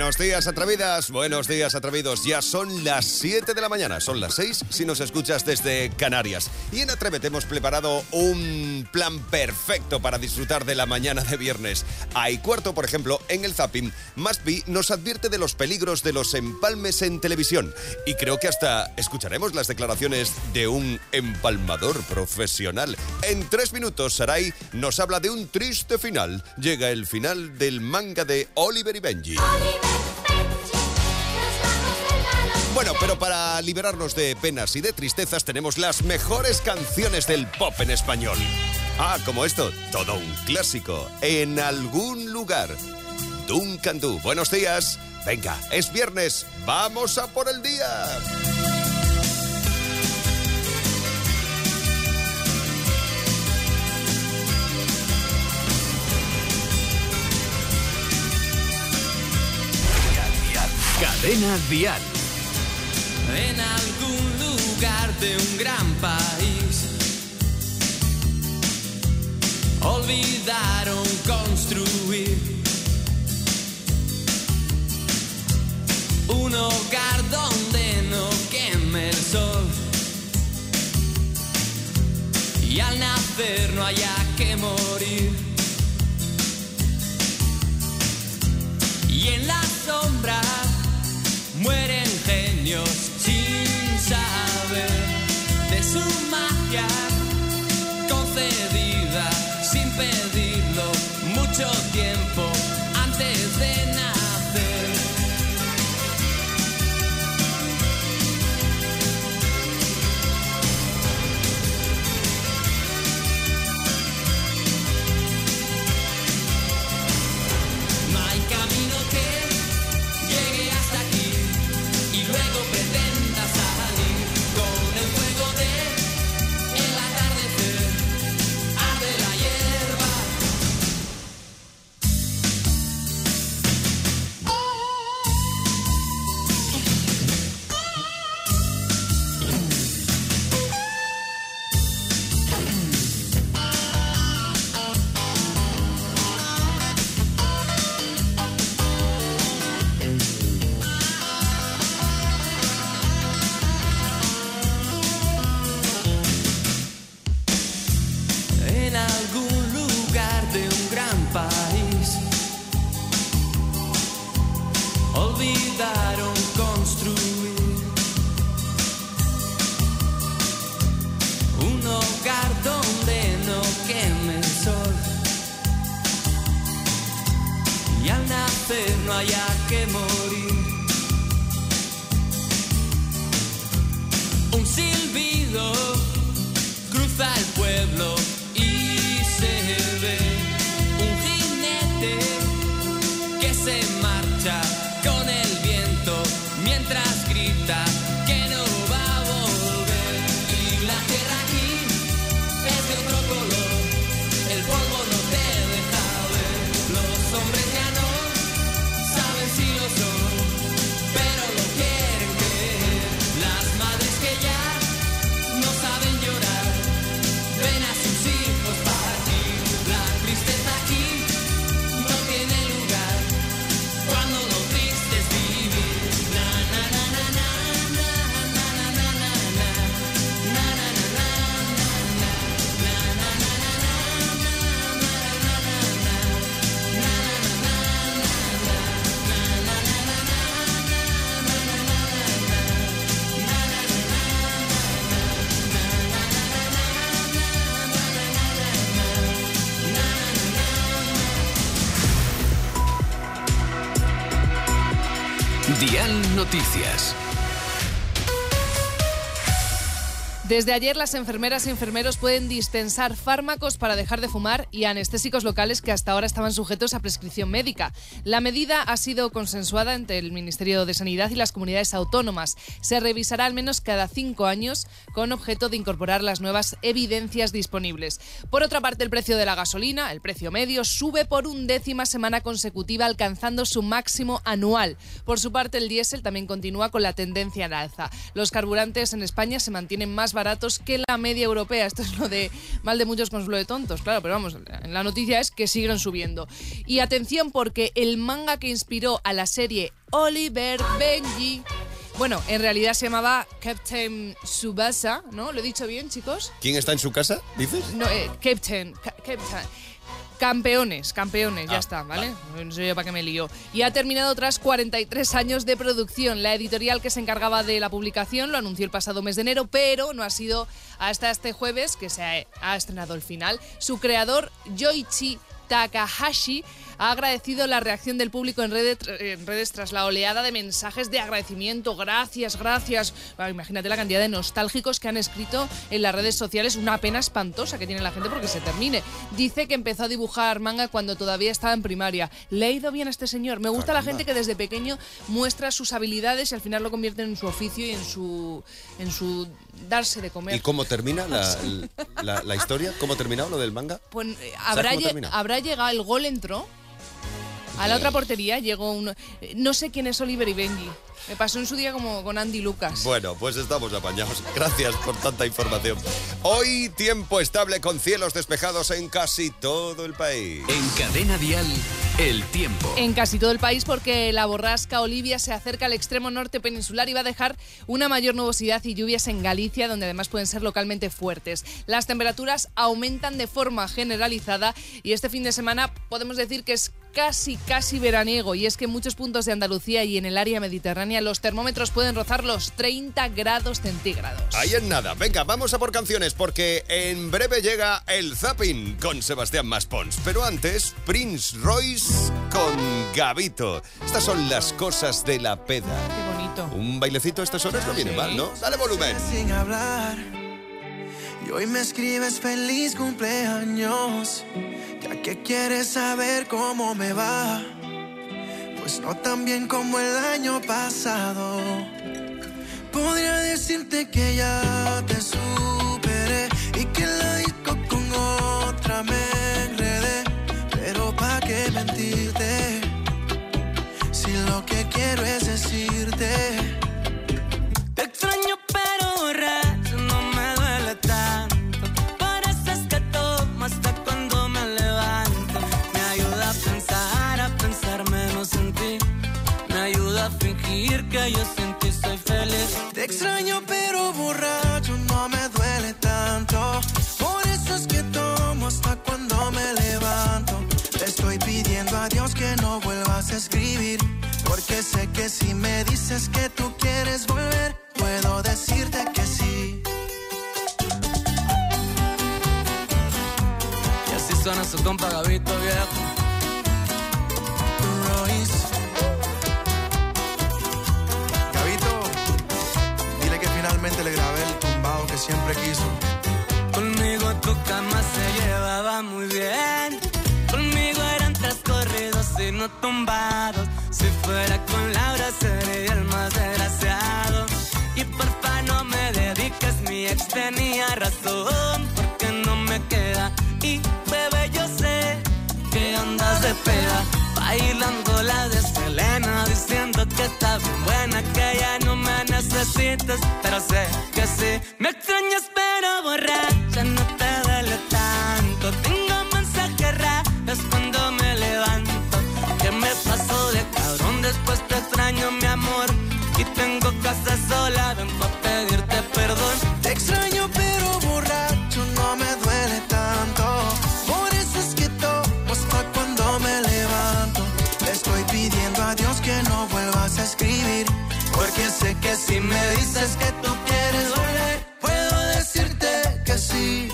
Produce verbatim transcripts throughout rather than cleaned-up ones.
Buenos días, atrevidas, buenos días, atrevidos. Ya son las siete de la mañana, son las seis si nos escuchas desde Canarias. Y en Atrévete hemos preparado un plan perfecto para disfrutar de la mañana de viernes. A y cuarto, por ejemplo, en el Zapping, Maspi nos advierte de los peligros de los empalmes en televisión. Y creo que hasta escucharemos las declaraciones de un empalmador profesional. En tres minutos, Sarai nos habla de un triste final. Llega el final del manga de Oliver y Benji. Bueno, pero para liberarnos de penas y de tristezas tenemos las mejores canciones del pop en español. Ah, como esto, todo un clásico. En algún lugar. Duncan Du. Buenos días. Venga, es viernes. Vamos a por el día. Cadena Dial. En algún lugar de un gran país olvidaron construir un hogar donde no queme el sol y al nacer no haya que morir. Y en la sombra mueren genios sin saber de su magia concedida sin pedirlo mucho tiempo antes de nacer. No hay camino que llegue hasta aquí y luego pretenda salir con el fuego de el atardecer, arde la hierba. En algún lugar de un gran país olvidaron construir un hogar donde no queme el sol y al nacer no haya que morir. Un silbido cruza el pueblo y se ve un jinete que se marcha con el viento mientras grita que no va a volver. Y la tierra aquí es de otro color, el polvo no te deja ver. Los hombres ya no saben si lo son, pero lo quieren creer. Las madres que ya no saben llorar ven a sus hijos partir. La tristeza aquí no tiene lugar cuando lo triste es vivir. Na na na na na na na na na na na na na na na Dial Noticias. Desde ayer las enfermeras y enfermeros pueden dispensar fármacos para dejar de fumar y anestésicos locales que hasta ahora estaban sujetos a prescripción médica. La medida ha sido consensuada entre el Ministerio de Sanidad y las comunidades autónomas. Se revisará al menos cada cinco años con objeto de incorporar las nuevas evidencias disponibles. Por otra parte, el precio de la gasolina, el precio medio, sube por undécima semana consecutiva, alcanzando su máximo anual. Por su parte, el diésel también continúa con la tendencia al alza. Los carburantes en España se mantienen más baratos que la media europea. Esto es lo de mal de muchos con lo de tontos, claro, pero vamos, la noticia es que siguen subiendo. Y atención, porque el manga que inspiró a la serie Oliver Benji, bueno, en realidad se llamaba Captain Tsubasa, ¿no? ¿Lo he dicho bien, chicos? ¿Quién está en su casa, dices? No, eh, Captain, ca- Captain. Campeones, campeones, ya Ah, está, ¿vale? No sé yo para qué me lío. Y ha terminado tras cuarenta y tres años de producción. La editorial que se encargaba de la publicación lo anunció el pasado mes de enero, pero no ha sido hasta este jueves que se ha, ha estrenado el final. Su creador, Yoichi Takahashi, ha agradecido la reacción del público en redes, en redes tras la oleada de mensajes de agradecimiento. Gracias, gracias. Bueno, imagínate la cantidad de nostálgicos que han escrito en las redes sociales. Una pena espantosa que tiene la gente porque se termine. Dice que empezó a dibujar manga cuando todavía estaba en primaria. Le ha ido bien a este señor. Me gusta Caramba. La gente que desde pequeño muestra sus habilidades y al final lo convierte en su oficio y en su, en su darse de comer. ¿Y cómo termina la, la, la historia? ¿Cómo ha terminado lo del manga? Pues eh, habrá, lle- habrá llegado, el gol entró. A la otra portería llegó uno. No sé quién es Oliver y Benji. Me pasó en su día como con Andy Lucas. Bueno, pues estamos apañados. Gracias por tanta información. Hoy tiempo estable con cielos despejados en casi todo el país. En Cadena Dial, el tiempo. En casi todo el país porque la borrasca Olivia se acerca al extremo norte peninsular y va a dejar una mayor nubosidad y lluvias en Galicia, donde además pueden ser localmente fuertes. Las temperaturas aumentan de forma generalizada y este fin de semana podemos decir que es casi, casi veraniego. Y es que en muchos puntos de Andalucía y en el área mediterránea los termómetros pueden rozar los treinta grados centígrados. Ahí en nada. Venga, vamos a por canciones porque en breve llega el Zapping con Sebastián Maspons. Pero antes, Prince Royce con Gabito. Estas son las cosas de la peda. Qué bonito. Un bailecito a estas horas no viene sí. mal, ¿no? Dale volumen. Sin hablar. Y hoy me escribes feliz cumpleaños. Ya que quieres saber cómo me va. Pues no tan bien como el año pasado. Podría decirte que ya te superé y que en la disco con otra me enredé. Pero pa' qué mentirte si lo que quiero es decirte. Te extraño pero borracho no me duele tanto. Por eso es que tomo hasta cuando me levanto. Me ayuda a pensar, a pensar menos en ti. Me ayuda a fingir que yo sin ti soy feliz. Te extraño pero borracho no me duele tanto. Por eso es que tomo hasta cuando me levanto. Te estoy pidiendo a Dios que no vuelvas a escribir. Porque sé que si me dices que tú quieres volver, puedo decirte que sí. Y así suena su compa Gabito, viejo. Royce. Gabito, dile que finalmente le grabé el tumbado que siempre quiso. Conmigo tu cama se llevaba muy bien. Conmigo eran tres corridos y no tumbados. Si fuera con Laura sería el más desgraciado. Y porfa no me dediques, mi ex tenía razón. Porque no me queda. Y bebé yo sé que andas de peda. Bailando la de Selena, diciendo que está bien buena, que ya no me necesitas. Pero sé que sí, me extrañas pero borracha no te duele tanto. Tengo mensajes raros cuando me levanto. Que me pasó de cabrón, después te extraño mi amor. Y tengo casa sola, ven pa' pedirte perdón. Te extraño pero borracho no me duele tanto. Por eso es que tomo hasta cuando me levanto. Le estoy pidiendo a Dios que no vuelvas a escribir. Porque sé que si me dices que tú quieres volver, puedo decirte que sí.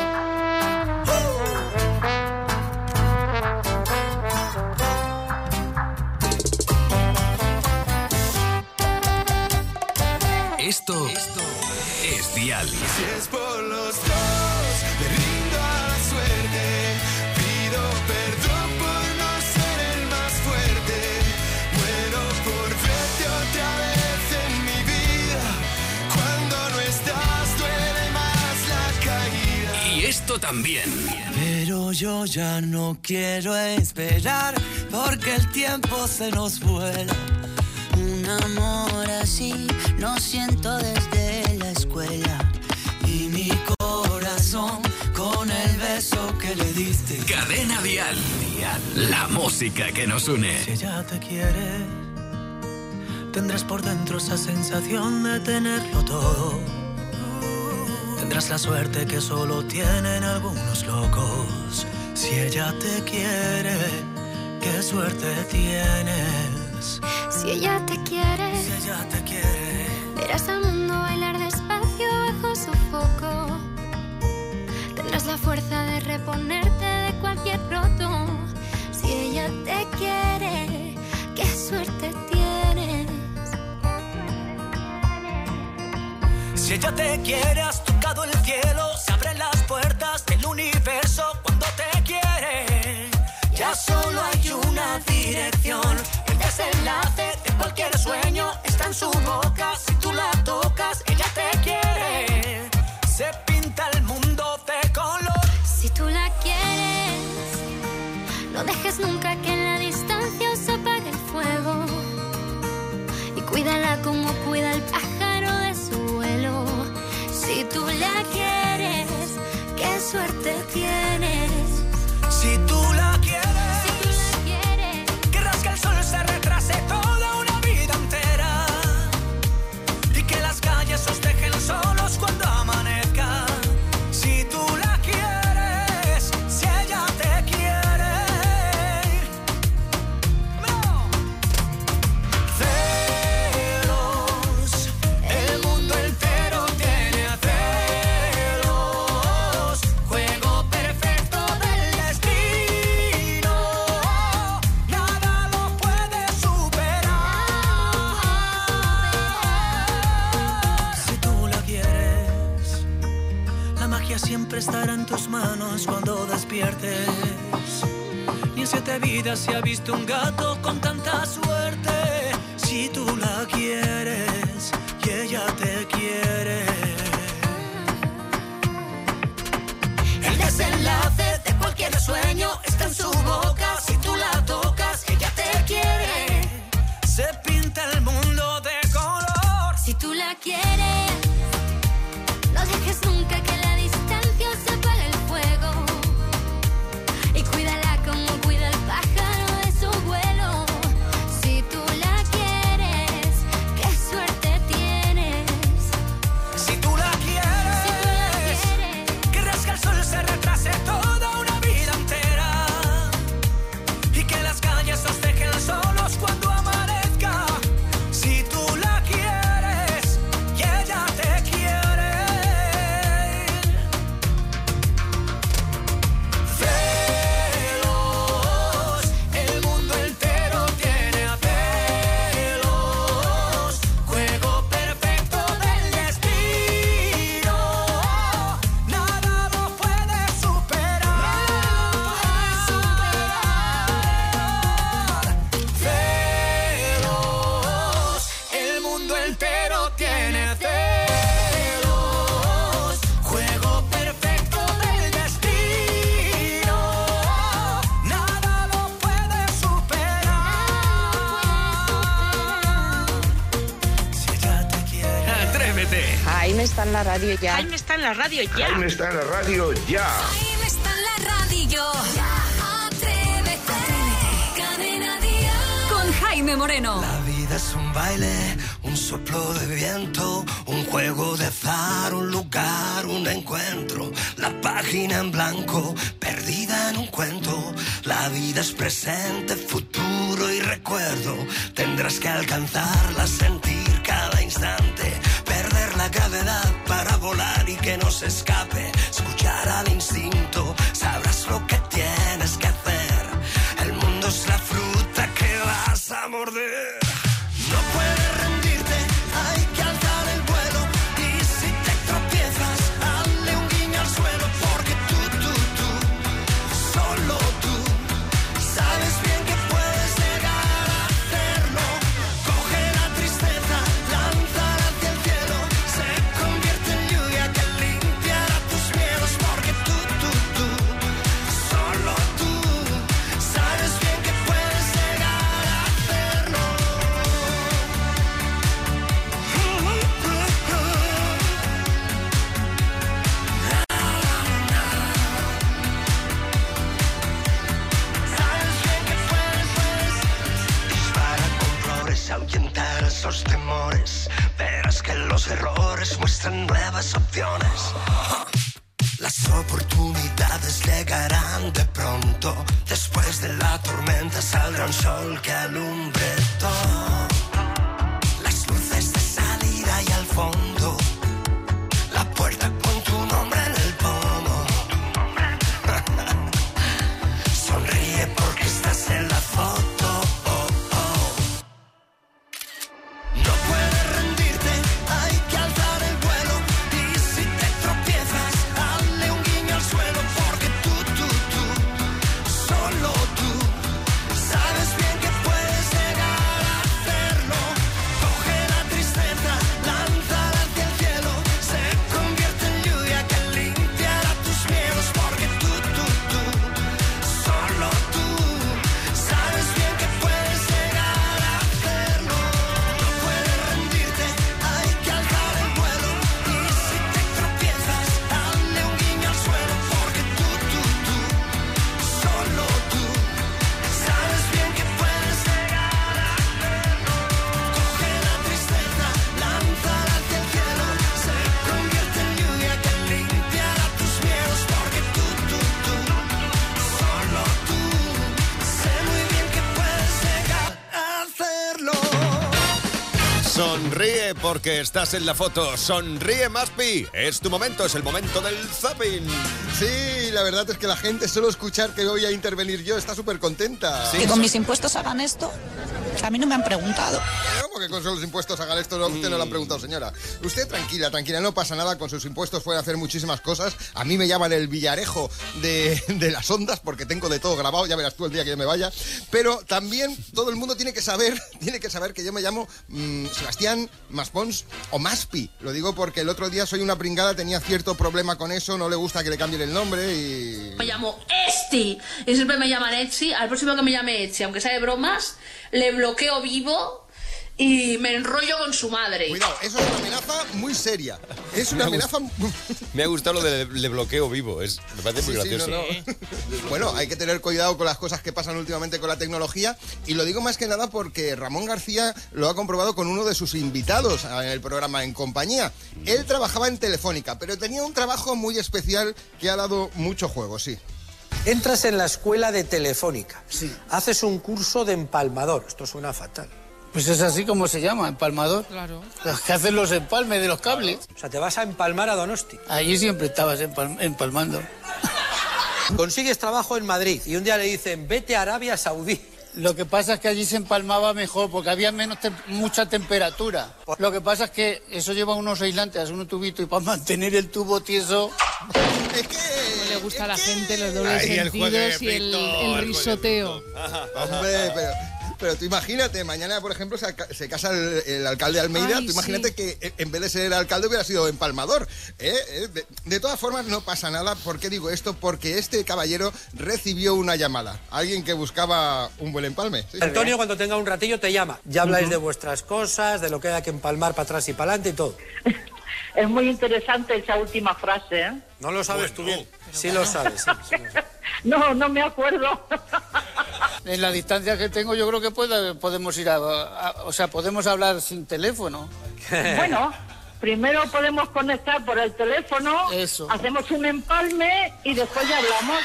Esto, Esto es Dial. Si es por los dos, me rindo a la suerte. Pido perdón por no ser el más fuerte. Muero por verte otra vez en mi vida. Cuando no estás duele más la caída. Y esto también. Pero yo ya no quiero esperar, porque el tiempo se nos vuela. Un amor así lo siento desde la escuela. y mi corazón con el beso que le diste. Cadena Dial. Dial. La música que nos une. Si ella te quiere, tendrás por dentro esa sensación de tenerlo todo. Tendrás la suerte que solo tienen algunos locos. Si ella te quiere, qué suerte tienes. Si ella te quiere, Si ella te quiere, verás al mundo bailar despacio bajo su foco. Tendrás la fuerza de reponerte de cualquier roto. Si ella te quiere, qué suerte tienes. si ella te quiere, has tocado el cielo. Se abren las puertas del universo cuando te quiere. Ya solo hay una dirección. El desenlace de cualquier sueño está en su boca. Si tú la tocas, ella te quiere. Se pinta el mundo de color. Si tú la quieres, no dejes nunca que en la distancia se apague el fuego. Y cuídala como cuida el pájaro de su vuelo. Si tú la quieres, qué suerte tienes. Si tú la quieres, Si tú la quieres, querrás que el sol se retrase toda una vida entera. Y que las calles os dejen solos cuando amanezca. Si tú la quieres, si ella te quiere. ¡No! Celos, el mundo entero tiene celos. Juego perfecto del destino. Nada lo puede superar. Si tú la quieres, la magia siempre estará en tus manos cuando despiertes. Ni en siete vidas se ha visto un gato con tanta suerte. Si tú la quieres y ella te quiere. El desenlace de cualquier sueño está en su boca. Si tú la tocas, ella te quiere. Se pinta el mundo de color. si tú la quieres, no dejes nunca que en la distancia se apague el fuego. Y cuídala como cuida el pájaro de su vuelo. Si tú la quieres, qué suerte tienes. Si tú la Si tú la quieres, quieres, querrás que el sol se retrase toda una vida entera. Y que las calles os dejen solos cuando amanezca. Si tú la quieres y ella te quiere. Celos, el mundo entero tiene celos. Juego perfecto del destino. Nada lo puede superar. Celos, el mundo entero tiene celos. Juego perfecto del destino. Nada lo puede superar. Si ella te quiere. Atrévete. Jaime está en la radio ya. Jaime está en la radio ya. Jaime está en la radio ya. Jaime está en la radio. Atrévete. Cadena Dial. Con Jaime Moreno. La vida es un baile, un soplo de viento, un juego de azar, un lugar, un encuentro. La página en blanco, perdida en un cuento. La vida es presente, futuro y recuerdo. Tendrás que alcanzarla, sentir cada instante. Perder la gravedad para volar y que no se escape. Escuchar al instinto, sabrás lo que tienes que hacer. El mundo es la fruta que vas a morder. No puedes rendirte, hay que alzar el vuelo. Y si te tropiezas, dale un guiño al suelo. Porque tú, tú, tú, solo tú, sabes bien que puedes llegar a hacerlo. Coge la tristeza, lánzala hacia el cielo. Se convierte en lluvia que limpiará tus miedos. Porque tú, tú, tú, un sol que alumbre todo. Las luces de salida y al fondo. La puerta con tu nombre en el pomo. Sonríe porque estás en la foto. Oh, oh. No puedes rendirte, hay que alzar el vuelo. Y si te tropiezas, hazle un guiño al suelo. Porque tú, tú, tú, solo tú, sabes bien que puedes llegar a hacerlo. Coge la tristeza, lánzala hacia el cielo. Se convierte en lluvia que limpiará tus miedos. Porque tú, tú, tú, solo tú, sabes bien que puedes llegar a hacerlo. No puedes rendirte, hay que alzar el vuelo. Y si te tropiezas, dale un guiño al suelo. Porque tú, tú, tú, solo tú, sabes bien que puedes llegar a hacerlo. Coge la tristeza, lánzala hacia el cielo. Se convierte en lluvia que limpiará tus miedos. Porque tú, tú, tú, solo tú, sé muy bien que puedes llegar a hacerlo. Sonríe porque estás en la foto. Sonríe, Maspi. Es tu momento, es el momento del zapping. Sí, la verdad es que la gente, solo escuchar que voy a intervenir yo, está súper contenta. Sí. Que con mis impuestos hagan esto. A mí no me han preguntado. ¿Cómo que con los impuestos hagan esto? No, usted no lo han preguntado, señora. Usted tranquila, tranquila, no pasa nada. Con sus impuestos puede hacer muchísimas cosas. A mí me llaman el Villarejo de, de las ondas porque tengo de todo grabado. Ya verás tú el día que yo me vaya. Pero también todo el mundo tiene que saber, tiene que saber que yo me llamo mmm, Sebastián Maspons o Maspi. Lo digo porque el otro día soy una pringada, tenía cierto problema con eso, no le gusta que le cambien el nombre y... Me llamo Esti y siempre me llaman Etsi. Al próximo que me llame Etsi, aunque sea de bromas, le bloqueo vivo y me enrollo con su madre. Cuidado, eso es una amenaza muy seria. Es una Me ha amenaza... Me ha gustado lo de le bloqueo vivo. Es, me parece muy Sí, sí, gracioso. no, no. Bueno, hay que tener cuidado con las cosas que pasan últimamente con la tecnología y lo digo más que nada porque Ramón García lo ha comprobado con uno de sus invitados en el programa En Compañía. Él trabajaba en Telefónica, pero tenía un trabajo muy especial que ha dado mucho juego, sí. Entras en la escuela de Telefónica. Sí. Haces un curso de empalmador. Esto suena fatal. Pues es así como se llama, empalmador. Claro. Los que hacen los empalmes de los cables. O sea, te vas a empalmar a Donosti. Allí siempre estabas empal- empalmando. Consigues trabajo en Madrid y un día le dicen, vete a Arabia Saudí. Lo que pasa es que allí se empalmaba mejor porque había menos tem- mucha temperatura. Lo que pasa es que eso lleva unos aislantes, unos tubitos y para mantener el tubo tieso... Es que... No le gusta a la gente los dobles Ahí el sentidos y el, jueguecito, el el risoteo. Hombre, pero... Pero tú imagínate, mañana, por ejemplo, se, alca- se casa el, el alcalde de Almeida. Ay, tú imagínate sí. que eh, en vez de ser alcalde hubiera sido empalmador. ¿eh? Eh, De, de todas formas, no pasa nada. ¿Por qué digo esto? Porque este caballero recibió una llamada. Alguien que buscaba un buen empalme. Sí. Antonio, cuando tenga un ratillo, te llama. Ya habláis de vuestras cosas, de lo que hay que empalmar para atrás y para adelante y todo. Es muy interesante esa última frase, ¿eh? ¿No lo sabes tú bien? Sí lo sabes, sí, sí lo sabes. No, no me acuerdo. En la distancia que tengo yo creo que puede- podemos ir a, a- O sea, podemos hablar sin teléfono. Bueno, primero podemos conectar por el teléfono, Eso. hacemos un empalme y después ya hablamos.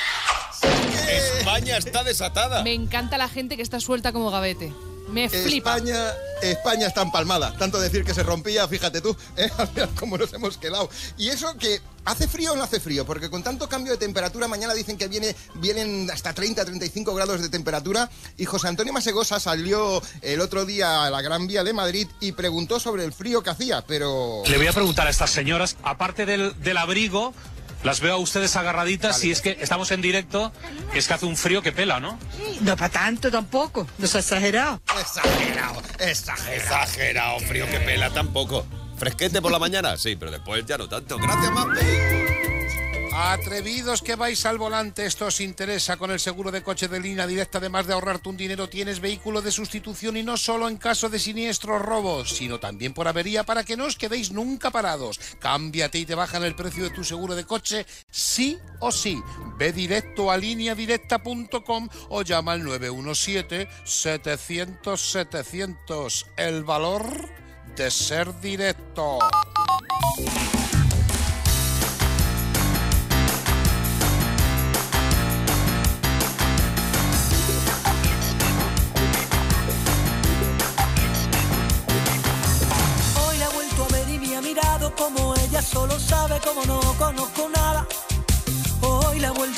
España está desatada. Me encanta la gente que está suelta como gavete. Me flipa. España, España está empalmada. Tanto decir que se rompía, fíjate tú, ¿eh? Al final cómo nos hemos quedado. Y eso que hace frío o no hace frío, porque con tanto cambio de temperatura, mañana dicen que viene, vienen hasta treinta, treinta y cinco grados de temperatura. Y José Antonio Masegosa salió el otro día a la Gran Vía de Madrid y preguntó sobre el frío que hacía, pero... Le voy a preguntar a estas señoras, aparte del, del abrigo, las veo a ustedes agarraditas, Vale. y es que estamos en directo, que es que hace un frío que pela, ¿no? No para tanto tampoco, no se ha exagerado. Exagerado, exagerado. Exagerado, frío que pela tampoco. Fresquete por la mañana, sí, pero después ya no tanto. Gracias, Maspi. Atrevidos que vais al volante, esto os interesa. Con el seguro de coche de Línea Directa, además de ahorrarte un dinero, tienes vehículo de sustitución, y no solo en caso de siniestro o robo, sino también por avería, para que no os quedéis nunca parados. Cámbiate y te bajan el precio de tu seguro de coche sí o sí. Ve directo a línea directa punto com o llama al nueve uno siete, setecientos, setecientos. El valor de ser directo.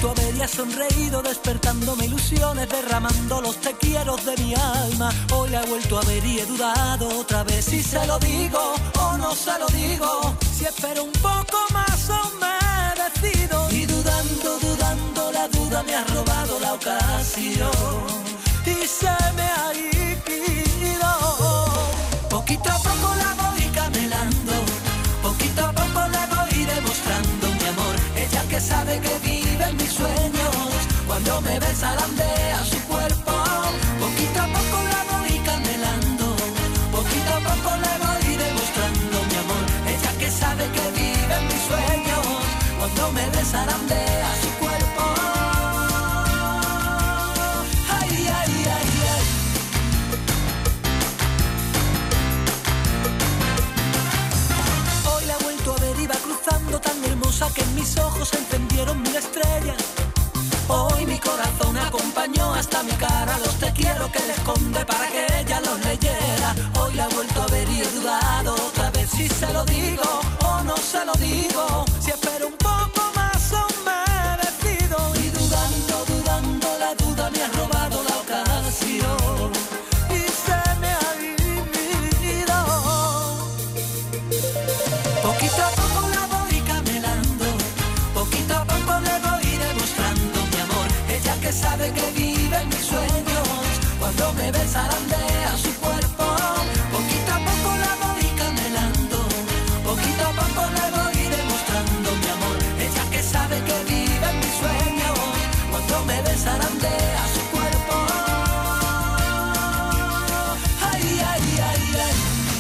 vuelto a ver y has sonreído, despertándome ilusiones, derramando los te quiero de mi alma. Hoy la he vuelto a ver y he dudado otra vez si se lo digo o no se lo digo, si espero un poco más o me decido. Y dudando, dudando, la duda me ha robado la ocasión y se me ha ido. Poquito a poco la voy camelando, poquito a poco le voy demostrando mi amor. Ella que sabe que vive en mis sueños, cuando me ve zarandea su cuerpo. Poquito a poco la voy camelando, poquito a poco le voy demostrando mi amor. Ella que sabe que vive en mis sueños, cuando me ve zarandea su cuerpo. Ay, ay, ay, ay. Hoy la he vuelto a ver, iba cruzando tan hermosa que en mis ojos se encendieron mil estrellas. Hoy mi corazón acompañó hasta mi cara los te quiero que le esconde para que ella los leyera. Hoy la he vuelto a ver y he dudado otra vez si se lo digo o no se lo digo, si espero un poco más o me decido. Y dudando, dudando, la duda me ha robado la ocasión y se me ha ido. Poquito a poco la voy camelando, poquito a poco le voy demostrando mi amor. Ella que sabe que vive en mis sueños, cuando me ve zarandea su cuerpo. Poquito a poco la voy camelando, poquito a poco le voy demostrando mi amor. Ella que sabe que vive en mis sueños, cuando me ve zarandea su cuerpo. Ay, ay, ay, ay.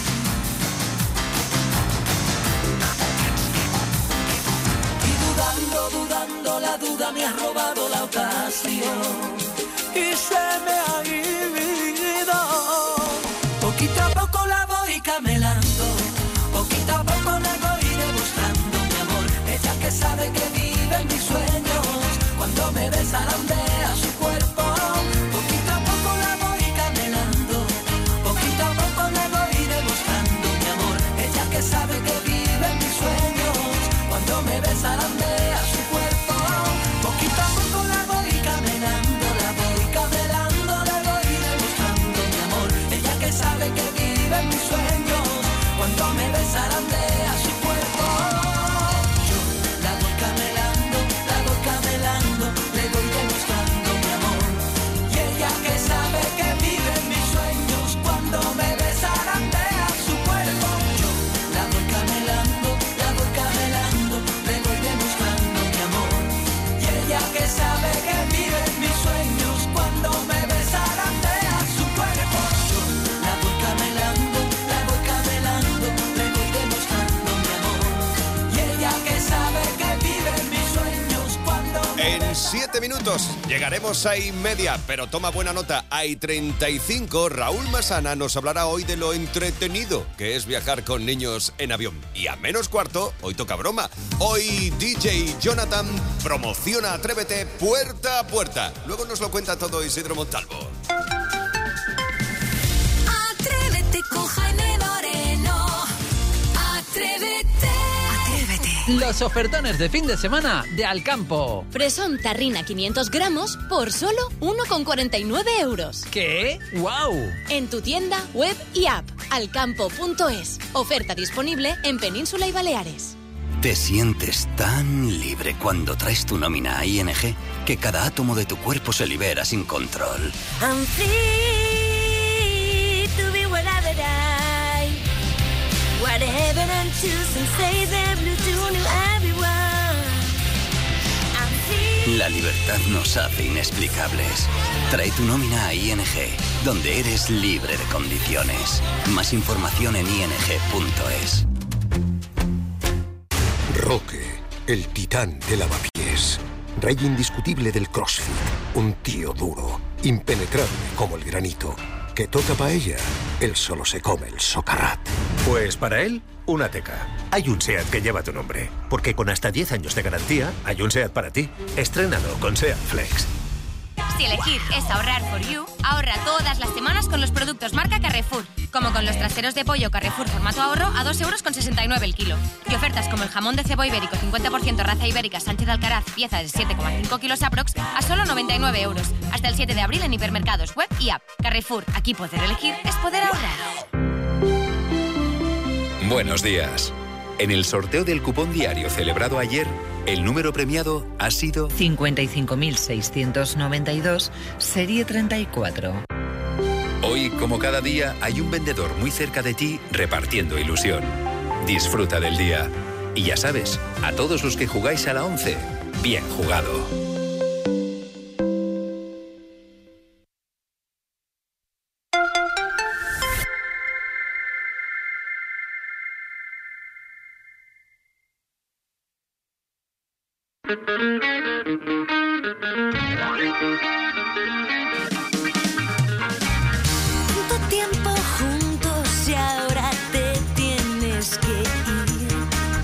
Dudando, dudando, la duda me ha robado la ocasión y se me ha ido. Poquito a poco la voy camelando, poquito a poco le voy demostrando mi amor. Ella que sabe que vive en mis sueños, cuando me ve zarandea su cuerpo. Poquito a poco la voy camelando, poquito a poco le voy demostrando mi amor. Ella que sabe que vive en mis sueños, cuando me ve zarandea su cuerpo. Poquito a poco la voy camelando, la voy camelando, le voy demostrando mi amor. Ella que sabe que vive en mis sueños, cuando me ve zarandea su cuerpo. Yo la voy camelando, la voy camelando, le voy demostrando mi amor. Y ella que sabe que vive en mis sueños, cuando me ve zarandea su cuerpo. Yo la voy camelando, la voy camelando, le voy demostrando mi amor. Y ella que sabe que vive en mis sueños, cuando me ve zarandea su cuerpo. Yo la voy camelando, la voy camelando, le voy demostrando mi amor. Y ella que sabe que vive en mis sueños, cuando me En siete minutos llegaremos a y media, pero toma buena nota, hay treinta y cinco. Raúl Masana nos hablará hoy de lo entretenido que es viajar con niños en avión. Y a menos cuarto, hoy toca broma. Hoy D J Jonathan promociona Atrévete puerta a puerta. Luego nos lo cuenta todo Isidro Montalvo. Atrévete con Jaime Moreno. Atrévete. Los ofertones de fin de semana de Alcampo. Fresón tarrina quinientos gramos por solo uno con cuarenta y nueve euros. ¿Qué? ¡Guau! En tu tienda, web y app. alcampo punto es. Oferta disponible en Península y Baleares. Te sientes tan libre cuando traes tu nómina a I N G que cada átomo de tu cuerpo se libera sin control. I'm free to be whatever I whatever I'm choosing, say the blue to everyone. I'm free. La libertad nos hace inexplicables. Trae tu nómina a I N G, donde eres libre de condiciones. Más información en I N G punto es. Roque, el titán de lavapiés. Rey indiscutible del CrossFit. Un tío duro, impenetrable como el granito. Que toca paella, él solo se come el socarrat. Pues para él, una teca. Hay un SEAT que lleva tu nombre. Porque con hasta diez años de garantía, hay un SEAT para ti. Estrénalo con SEAT Flex. Si elegir es ahorrar for you, ahorra todas las semanas con los productos marca Carrefour, como con los traseros de pollo Carrefour formato ahorro a dos euros con sesenta y nueve el kilo. Y ofertas como el jamón de cebo ibérico cincuenta por ciento raza ibérica Sánchez de Alcaraz, pieza de siete coma cinco kilos aprox, a solo noventa y nueve euros. Hasta el siete de abril en hipermercados, web y app. Carrefour, aquí poder elegir es poder ahorrar. Buenos días. En el sorteo del cupón diario celebrado ayer, el número premiado ha sido cincuenta y cinco mil seiscientos noventa y dos, serie treinta y cuatro. Hoy, como cada día, hay un vendedor muy cerca de ti repartiendo ilusión. Disfruta del día. Y ya sabes, a todos los que jugáis a la once, bien jugado. Tanto tiempo juntos y ahora te tienes que ir.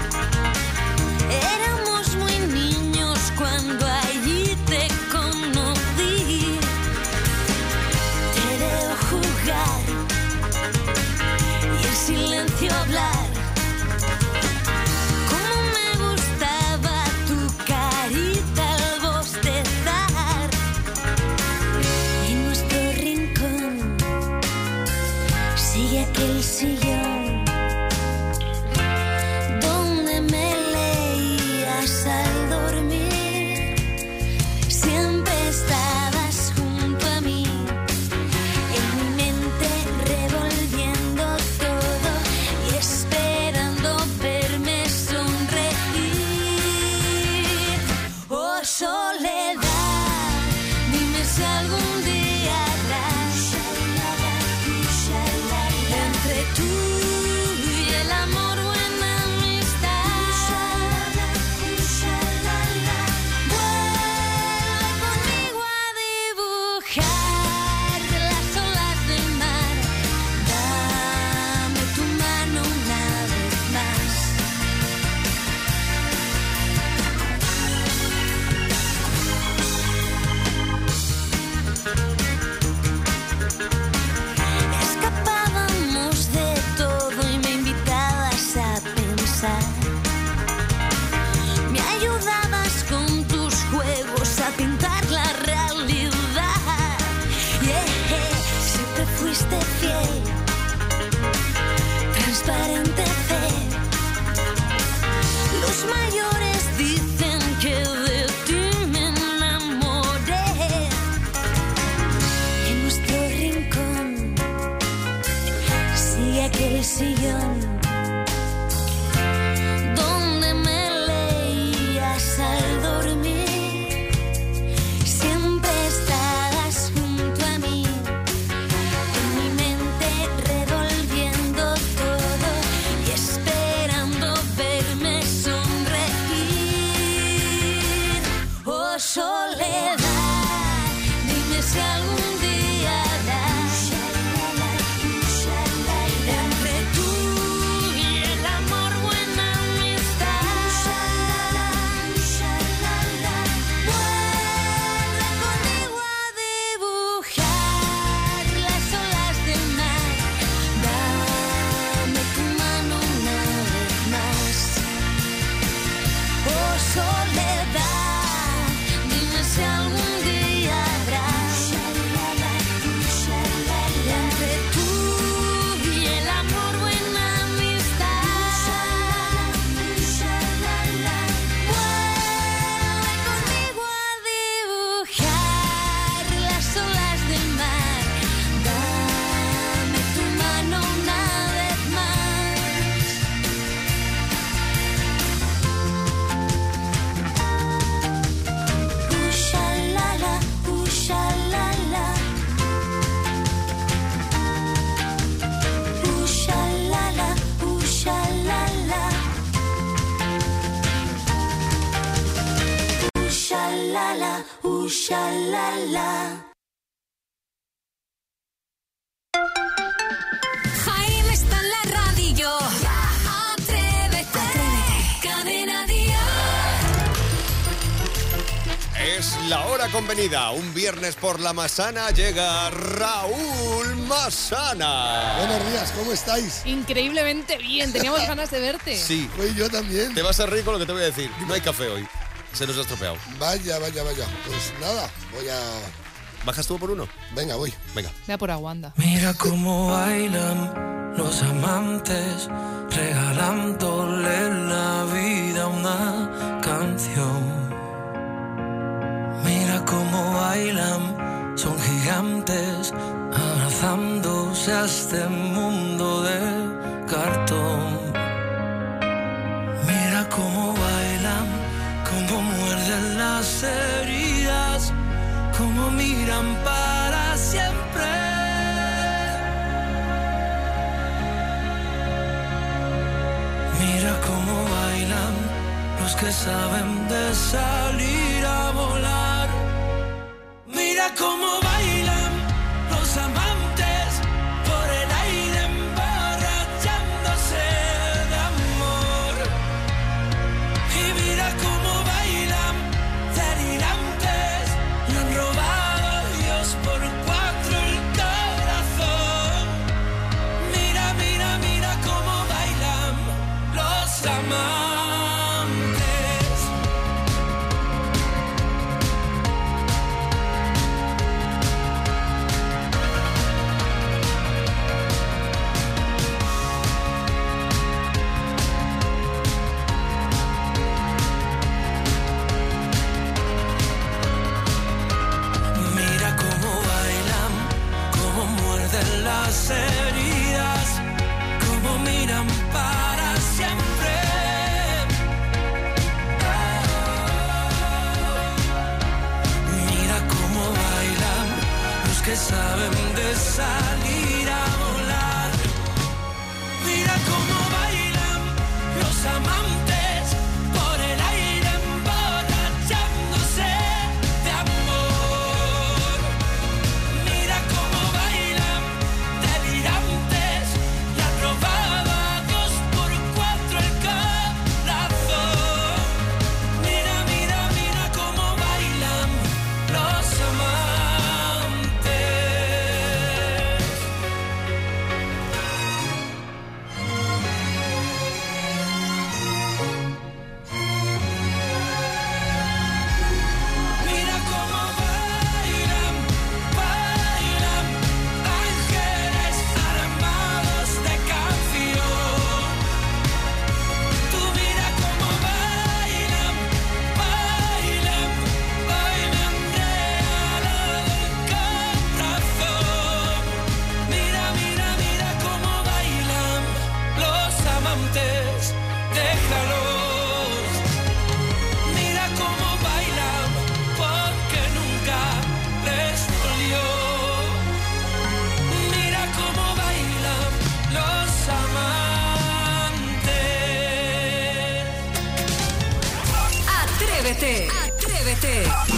Éramos muy niños cuando allí te conocí. Te veo jugar y en silencio hablar. El sillón donde me leías al dormir, siempre estabas junto a mí, en mi mente revolviendo todo y esperando verme sonreír. Oh, soledad, dime si algún día habrás entre tú y el amor, buena amistad. Vuelve conmigo a dibujar las olas del mar. Dame tu mano una vez más. Escapábamos de todo y me invitabas a pensar. Me ayudabas con tus juegos a pintar la realidad. Yeah, siempre fuiste fiel, transparente fe. Los mayores dicen que de ti me enamoré. Y en nuestro rincón sigue aquel sillón donde me leías al dormir. Siempre estabas junto a mí, en mi mente revolviendo todo y esperando verme sonreír. Oh, soledad, dime si algún día habrás entre tú y el amor, buena amistad. Vuelve conmigo a dibujar las olas del mar. Dame tu mano una vez más. Oh, soledad, dime si algún día habrás entre tú y el amor, buena amistad. Vuelve conmigo a dibujar las olas del mar. Dame tu mano una vez más. Ushalala, ushalala. Ushalala, ushalala. Ushalala, ushalala. Jaime está en la radio. Atrévete. Cadena Día. Es la hora convenida. Un viernes por la Masana llega Raúl Masana. Buenos días, ¿cómo estáis? Increíblemente bien, teníamos ganas de verte. Sí. Pues yo también. Te vas a reír con lo que te voy a decir. No hay café hoy. Se nos ha estropeado. Vaya, vaya, vaya. Pues nada, voy a... ¿Bajas tú por uno? Venga, voy. Venga. Ve a por Aguanda. Mira cómo bailan los amantes, regalándole la vida a una canción. Mira cómo bailan, son gigantes, abrazándose a este mundo de cartón. Mira cómo bailan, cómo muerden las heridas, cómo miran para siempre. Mira cómo bailan los que saben de salir a volar. Mira cómo bailan los amantes por el aire emborrachándose de amor. Y mira cómo bailan delirantes, le han robado a Dios por cuatro el corazón. Mira, mira, mira cómo bailan los amantes. Mira cómo bailan, cómo muerden las heridas, cómo miran para siempre. Mira cómo bailan los que saben de salir a volar. Mira cómo bailan los amantes por el aire emborrachándose de amor. Mira cómo bailan delirantes, le han robado a Dios por cuatro el corazón. Mira, mira, mira cómo bailan los amantes. Mira cómo bailan, bailan ángeles armados de canción. Tú mira cómo bailan, bailan, bailan regalado el corazón. Mira, mira, mira cómo bailan los amantes, déjalos. Mira cómo bailan porque nunca les dolió. Mira cómo bailan los amantes. Atrévete, atrévete.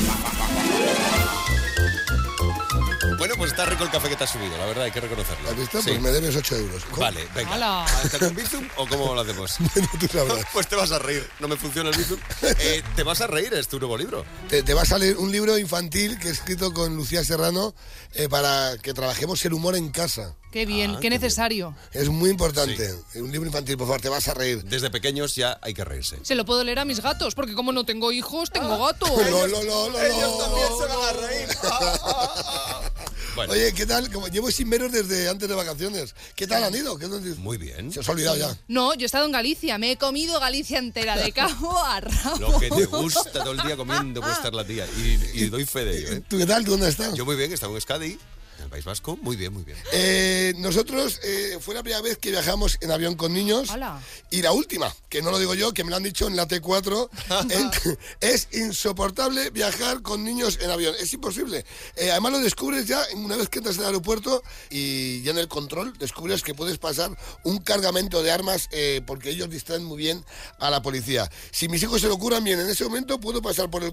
Bueno, pues está rico el café que te has subido, la verdad, hay que reconocerlo. ¿Has visto? Sí. Pues me debes ocho euros. ¿Cómo? Vale, venga. ¡Hala! ¿Hasta con Bizum o cómo lo hacemos? Bueno, tú sabrás. Pues te vas a reír. No me funciona el Bizum. Eh, te vas a reír, es tu nuevo libro. Te, te va a salir un libro infantil que he escrito con Lucía Serrano eh, para que trabajemos el humor en casa. Qué bien, Ah, qué qué necesario. Es muy importante. Un libro infantil, por favor, te vas a reír. Desde pequeños ya hay que reírse. Se lo puedo leer a mis gatos, porque como no tengo hijos, tengo gatos. No, no, no, no, Ellos no. también se van a reír. Bueno, Oye, ¿qué tal? Como llevo sin veros desde antes de vacaciones. ¿Qué tal han ido? ¿Qué dónde- muy bien. Se os ha olvidado ya. No, yo he estado en Galicia, me he comido Galicia entera, de cabo a rabo. Lo que te gusta todo el día comiendo puede estar la tía. Y, y doy fe de ello, ¿eh? ¿Tú qué tal? ¿Tú dónde estás? Yo muy bien, he estado en Euskadi, en el País Vasco. Muy bien, muy bien. Eh, nosotros eh, fue la primera vez que viajamos en avión con niños. Hola. Y la última, que no lo digo yo, que me lo han dicho en la T cuatro, eh, es insoportable viajar con niños en avión. Es imposible. Eh, además lo descubres ya una vez que entras en el aeropuerto y ya en el control descubres que puedes pasar un cargamento de armas eh, porque ellos distraen muy bien a la policía. Si mis hijos se lo curan bien en ese momento, puedo pasar por el control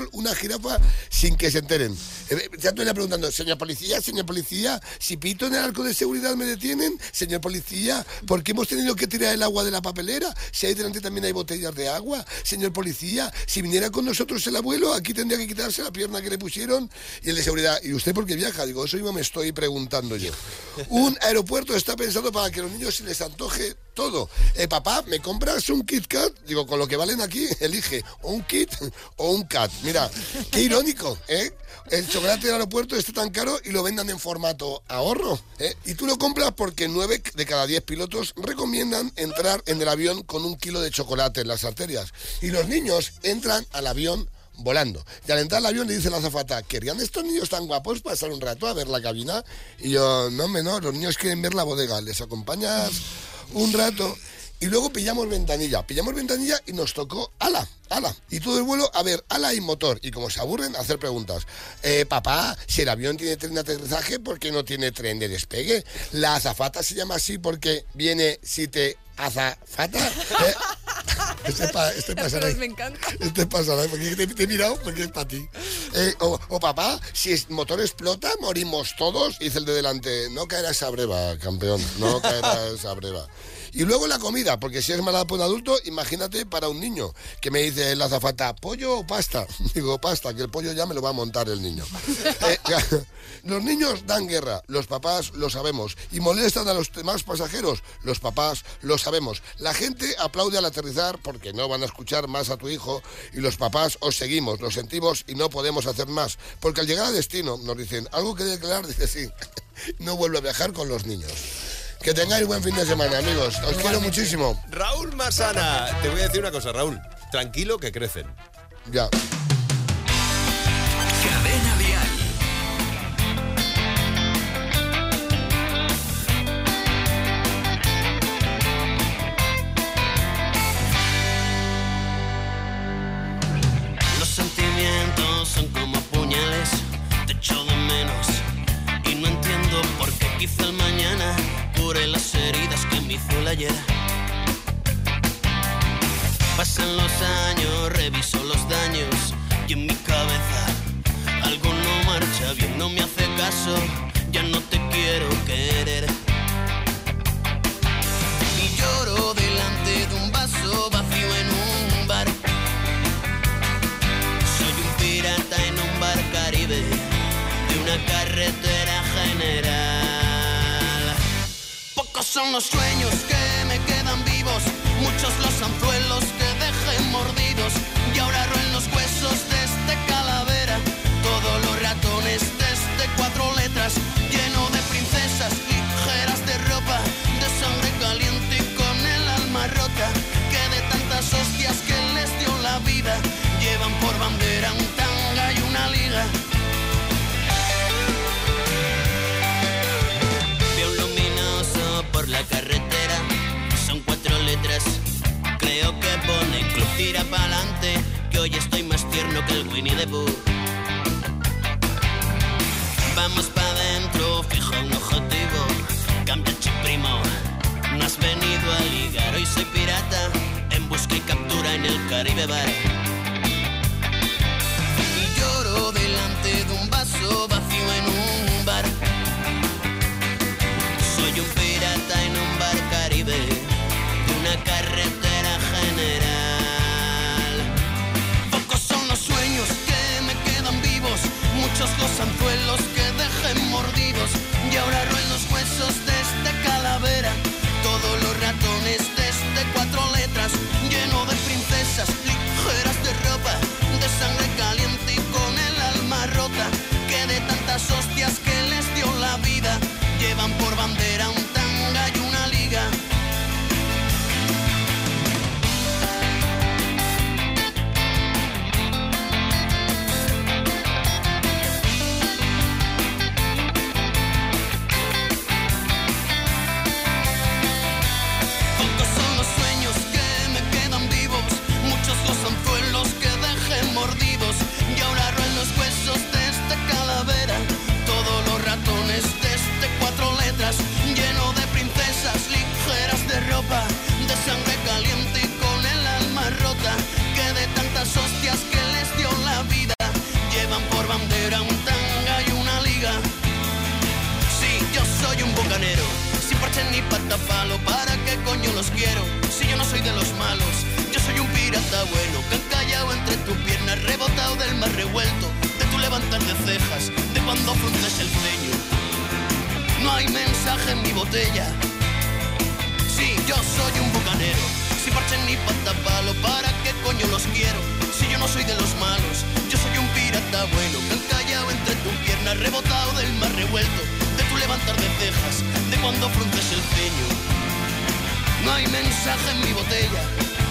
una jirafa sin que se enteren. Eh, ya estoy preguntando, señor policía, señor policía, si pito en el arco de seguridad me detienen, señor policía, ¿por qué hemos tenido que tirar el agua de la papelera? Si ahí delante también hay botellas de agua, señor policía, si viniera con nosotros el abuelo, aquí tendría que quitarse la pierna que le pusieron. Y el de seguridad, ¿y usted por qué viaja? Digo, eso mismo me estoy preguntando yo. Un aeropuerto está pensado para que a los niños se les antoje todo. Eh, papá, ¿me compras un Kit Kat? Digo, con lo que valen aquí, elige o un Kit o un Cat. Mira, qué irónico, ¿eh? El chocolate del aeropuerto está tan caro y lo vendan en formato ahorro, ¿eh? Y tú lo compras porque nueve de cada diez pilotos recomiendan entrar en el avión con un kilo de chocolate en las arterias. Y los niños entran al avión volando. Y al entrar al avión le dice la azafata, ¿querían estos niños tan guapos pasar un rato a ver la cabina? Y yo, no, no, los niños quieren ver la bodega. ¿Les acompañas un rato? Y luego pillamos ventanilla, pillamos ventanilla y nos tocó ala, ala. Y todo el vuelo, a ver, ala y motor. Y como se aburren, hacer preguntas. Eh, papá, si el avión tiene tren de aterrizaje, ¿por qué no tiene tren de despegue? La azafata se llama así porque viene si te azafata. ¿Eh? Este, pa, este pasará. Me encanta. Este pasará, porque te, te he mirado porque es para ti. Eh, o, o papá, si el motor explota, morimos todos. Dice el de delante, no caerá esa breva, campeón, no caerá esa breva. Y luego la comida, porque si es mala para un adulto, imagínate para un niño, que me dice la azafata, ¿pollo o pasta? Digo, pasta, que el pollo ya me lo va a montar el niño. Eh, los niños dan guerra, los papás lo sabemos, y molestan a los demás pasajeros, los papás lo sabemos. La gente aplaude al aterrizar porque no van a escuchar más a tu hijo, y los papás os seguimos, lo sentimos y no podemos hacer más, porque al llegar a destino nos dicen, ¿algo que declarar? Dice, sí, no vuelvo a viajar con los niños. Que tengáis buen fin de semana, amigos. Os quiero muchísimo. Raúl Masana. Te voy a decir una cosa, Raúl. Tranquilo que crecen. Ya. Cadena Vial. Los sentimientos son como puñales. Te echo de menos y no entiendo por qué quizá el mañana cure las heridas que me hizo el ayer. Pasan los años, reviso los daños y en mi cabeza algo no marcha bien, no me hace caso, ya no te quiero querer. Y lloro delante de un vaso vacío en un bar. Soy un pirata en un bar Caribe de una carretera general. Pocos son los sueños que me quedan vivos, muchos los anzuelos que dejé mordidos, y ahora roen los huesos de este calavera, todos los ratones de este cuatro letras, lleno de princesas ligeras de ropa, de sangre caliente y con el alma rota, que de tantas hostias que les dio la vida, llevan por bandera un tanga y una liga. Por la carretera, son cuatro letras, creo que pone club tira pa'lante, que hoy estoy más tierno que el Winnie the Pooh. Vamos pa' dentro, fijo un objetivo, cambia chip primo, no has venido a ligar, hoy soy pirata, en busca y captura en el Caribe Bar. Y lloro delante de un vaso vacío en un bar. Soy un pirata en un bar Caribe de una carretera general. Pocos son los sueños que me quedan vivos, muchos los anzuelos que dejé mordidos, y ahora roen los huesos de este calavera, todos los ratones de este cuatro letras, lleno de princesas ligeras parchen ni patapalo, ¿para qué coño los quiero? Si yo no soy de los malos, yo soy un pirata bueno, que han callado entre tus piernas, rebotado del mar revuelto, de tu levantar de cejas, de cuando frunces el ceño. No hay mensaje en mi botella. Sí, yo soy un bucanero. Si parchen ni patapalo, ¿para qué coño los quiero? Si yo no soy de los malos, yo soy un pirata bueno, que han callado entre tus piernas, rebotado del mar revuelto, de tu levantar de cejas, de cuando frunces el ceño. No hay mensaje en mi botella.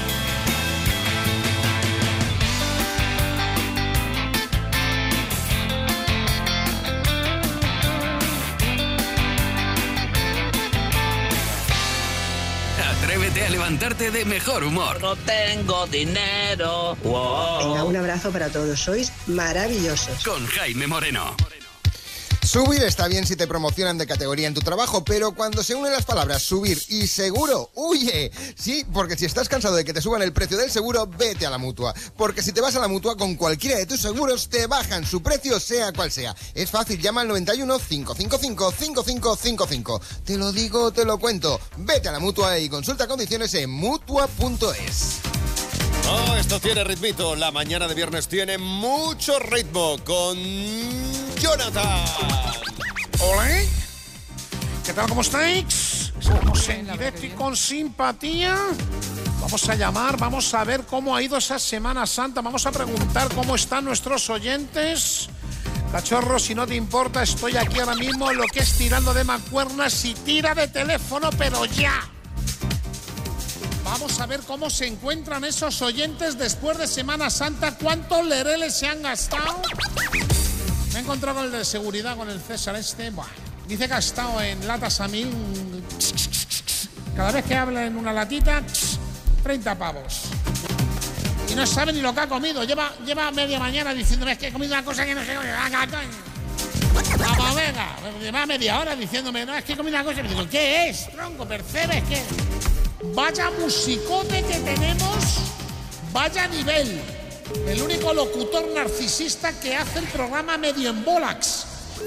Atrévete a levantarte de mejor humor. No tengo dinero. Wow. Venga, un abrazo para todos. Sois maravillosos. Con Jaime Moreno. Subir está bien si te promocionan de categoría en tu trabajo, pero cuando se unen las palabras subir y seguro, ¡huye! Sí, porque si estás cansado de que te suban el precio del seguro, vete a la Mutua. Porque si te vas a la Mutua, con cualquiera de tus seguros te bajan su precio, sea cual sea. Es fácil, llama al noventa y uno, cinco cinco cinco, cinco cinco cinco cinco. Te lo digo, te lo cuento. Vete a la Mutua y consulta condiciones en mutua punto es. Oh, esto tiene ritmito. La mañana de viernes tiene mucho ritmo con Jonathan. Hola. ¿Qué tal? ¿Cómo estáis? Estamos en directo y con simpatía. Vamos a llamar, vamos a ver cómo ha ido esa Semana Santa. Vamos a preguntar cómo están nuestros oyentes. Cachorro, si no te importa, estoy aquí ahora mismo en lo que es tirando de mancuernas y tira de teléfono, pero ya. Vamos a ver cómo se encuentran esos oyentes después de Semana Santa. ¿Cuántos lereles se han gastado? Me he encontrado con el de seguridad, con el César este. Buah, dice que ha estado en latas a mil. Cada vez que habla en una latita, treinta pavos. Y no sabe ni lo que ha comido. Lleva, lleva media mañana diciéndome que he comido una cosa que no sé. Vamos, venga. Lleva media hora diciéndome, no, es que he comido una cosa. Y me digo, ¿qué es? Tronco, percebes que... Vaya musicote que tenemos, vaya nivel. El único locutor narcisista que hace el programa medio en Bolax.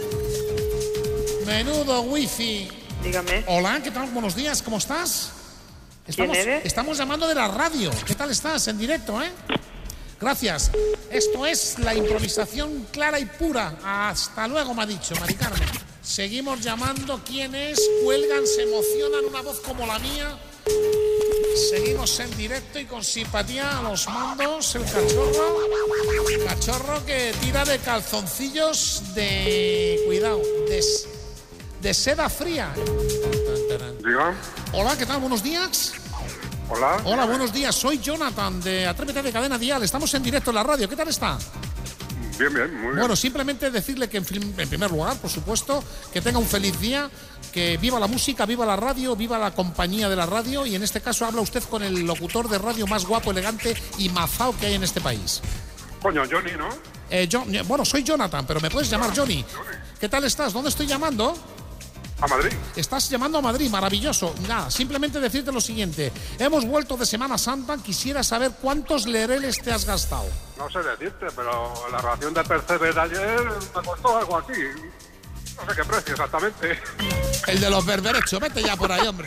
Menudo wifi. Dígame. Hola, ¿qué tal? Buenos días, ¿cómo estás? Estamos, ¿Quién eres? Estamos llamando de la radio. ¿Qué tal estás? En directo, ¿eh? Gracias. Esto es la improvisación clara y pura. Hasta luego, me ha dicho Mari Carmen. Seguimos llamando. ¿Quién es? Cuelgan, se emocionan, una voz como la mía. Seguimos en directo y con simpatía a los mandos. El cachorro. El cachorro que tira de calzoncillos de... Cuidado. De, de seda fría. Diga. Hola, ¿qué tal? Buenos días. Hola. Hola, buenos días. Soy Jonathan de Atrévete de Cadena Dial. Estamos en directo en la radio. ¿Qué tal está? Bien, bien, muy bien. Bueno, simplemente decirle que en, en primer lugar, por supuesto, que tenga un feliz día, que viva la música, viva la radio, viva la compañía de la radio, y en este caso habla usted con el locutor de radio más guapo, elegante y mazao que hay en este país. Coño, Johnny, ¿no? Eh, yo, bueno, soy Jonathan, pero me puedes llamar Johnny. ¿Qué tal estás? ¿Dónde estoy llamando? A Madrid. Estás llamando a Madrid, maravilloso. Nada, simplemente decirte lo siguiente. Hemos vuelto de Semana Santa, quisiera saber cuántos lereles te has gastado. No sé decirte, pero la ración de Percebes de ayer me costó algo así. No sé qué precio exactamente. El de los berberechos, vete ya por ahí, hombre.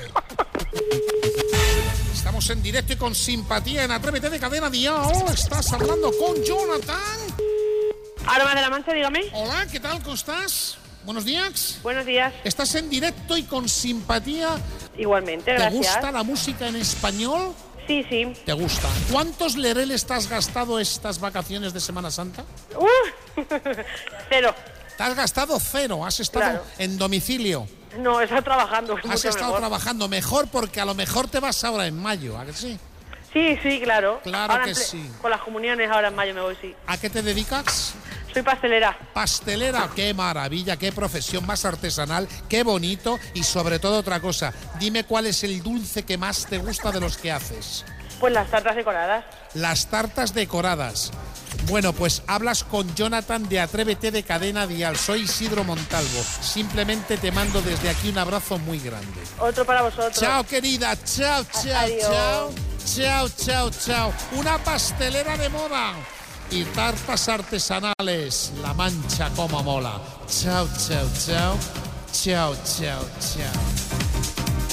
Estamos en directo y con simpatía en Atrévete de Cadena Dial. Estás hablando con Jonathan. Aroma de la Mancha, dígame. Hola, ¿qué tal? ¿Cómo estás? Buenos días. Buenos días. Estás en directo y con simpatía. Igualmente, ¿Te gracias. gusta la música en español? Sí, sí. ¿Te gusta? ¿Cuántos lereles te has gastado estas vacaciones de Semana Santa? Uh, cero. Te has gastado cero. ¿Has estado Claro. en domicilio? No, he estado trabajando. Has mucho estado mejor. trabajando mejor porque a lo mejor te vas ahora en mayo, ¿a que sí? Sí, sí, claro. Claro Ahora que en ple- sí. Con las comuniones ahora en mayo me voy, sí. ¿A qué te dedicas? Soy pastelera. Pastelera, qué maravilla, qué profesión más artesanal, qué bonito y sobre todo otra cosa. Dime cuál es el dulce que más te gusta de los que haces. Pues las tartas decoradas. Las tartas decoradas. Bueno, pues hablas con Jonathan de Atrévete de Cadena Dial. Soy Isidro Montalvo. Simplemente te mando desde aquí un abrazo muy grande. Otro para vosotros. Chao, querida. Chao, chao, Adiós. chao. Chao, chao, chao. Una pastelera de moda. Y tartas artesanales. La Mancha como mola. Chao, chao, chao. Chao, chao, chao.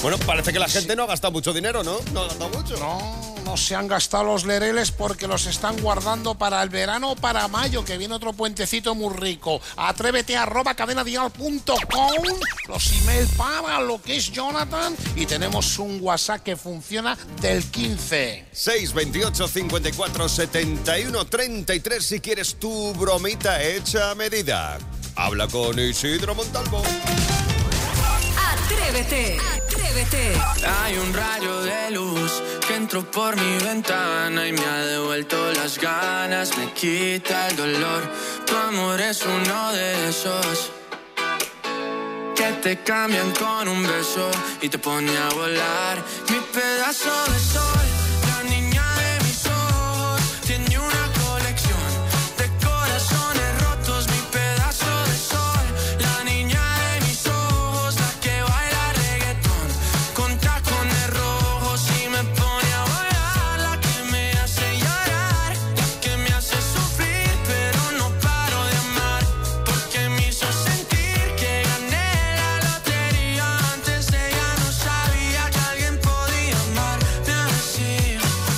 Bueno, parece que la gente no ha gastado mucho dinero, ¿no? No ha gastado mucho. No, no se han gastado los lereles porque los están guardando para el verano o para mayo, que viene otro puentecito muy rico. Atrévete arroba cadenadial punto com, los emails para lo que es Jonathan, y tenemos un WhatsApp que funciona del quince. seis veintiocho cincuenta y cuatro setenta y uno treinta y tres si quieres tu bromita hecha a medida. Habla con Isidro Montalvo. Atrévete, atrévete. Hay un rayo de luz que entró por mi ventana y me ha devuelto las ganas, me quita el dolor. Tu amor es uno de esos que te cambian con un beso y te pone a volar. Mi pedazo de sol, la niña de mis ojos, tiene una colección de corazones rotos. Mi pedazo de sol, la niña de mis ojos, la que baila reggaetón con tacones rojos y me pone a volar. La que me hace llorar, la que me hace sufrir, pero no paro de amar, porque me hizo sentir que gané la lotería. Antes ella no sabía que alguien podía amarme así.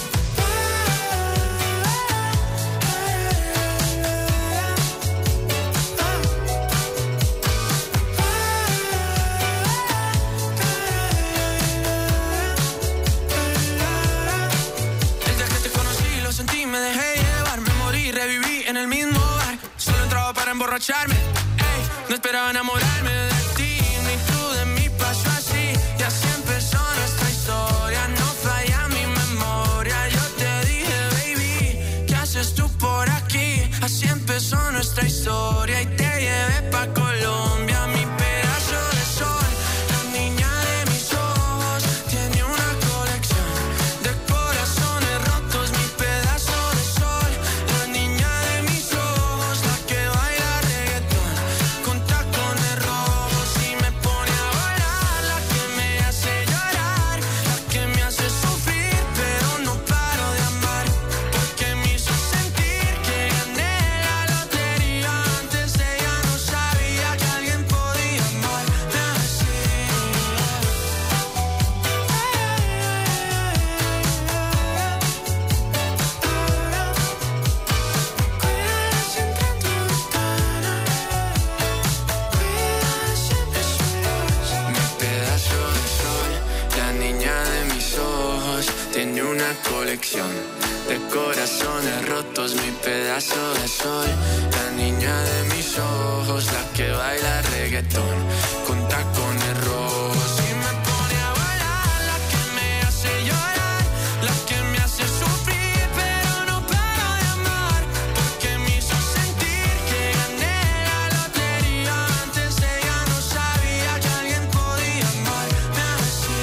Desde que te conocí lo sentí, me dejé llevar, me morí, reviví en el mismo bar. Solo entraba para emborracharme, ey, no esperaba enamorarme de ti, ni tú de mí. Pasó así y así empezó nuestra historia. No falla mi memoria, yo te dije, baby, ¿qué haces tú por aquí? Así empezó nuestra historia y te llevé pa' Colombia. Mi pedazo de sol, la niña de mis ojos, tiene una colección de corazones rotos. Mi pedazo de sol, la niña de mis ojos, la que baila reggaetón con tacones rojos y me pone a volar. La que me hace llorar, la que me hace sufrir, pero no paro de amar, porque me hizo sentir que gané la lotería. Antes ella no sabía que alguien podía amarme así. Mi pedazo de sol, la niña de mis ojos, tiene una colección de corazones rotos. Mi pedazo de sol, la niña de mis ojos, la que baila reggaetón con tacones rojos y me pone a volar. La que me hace llorar, la que me hace sufrir, pero no paro de amar, porque me hizo sentir que gané la lotería. Antes ella no sabía que alguien podía amarme así.